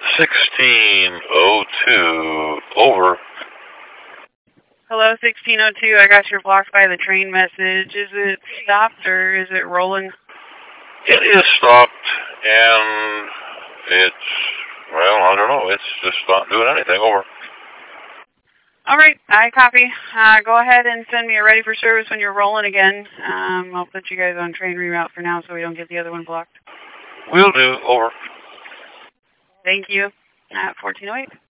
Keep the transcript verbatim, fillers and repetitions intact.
sixteen oh two, over. Hello, sixteen oh two. I got your blocked by the train message. Is it stopped or is it rolling? It is stopped, and it's, well, I don't know. It's just not doing anything. Over. All right, I copy. Uh, go ahead and send me a ready for service when you're rolling again. Um, I'll put you guys on train reroute for now so we don't get the other one blocked. Will do. Over. Thank you. At fourteen oh eight.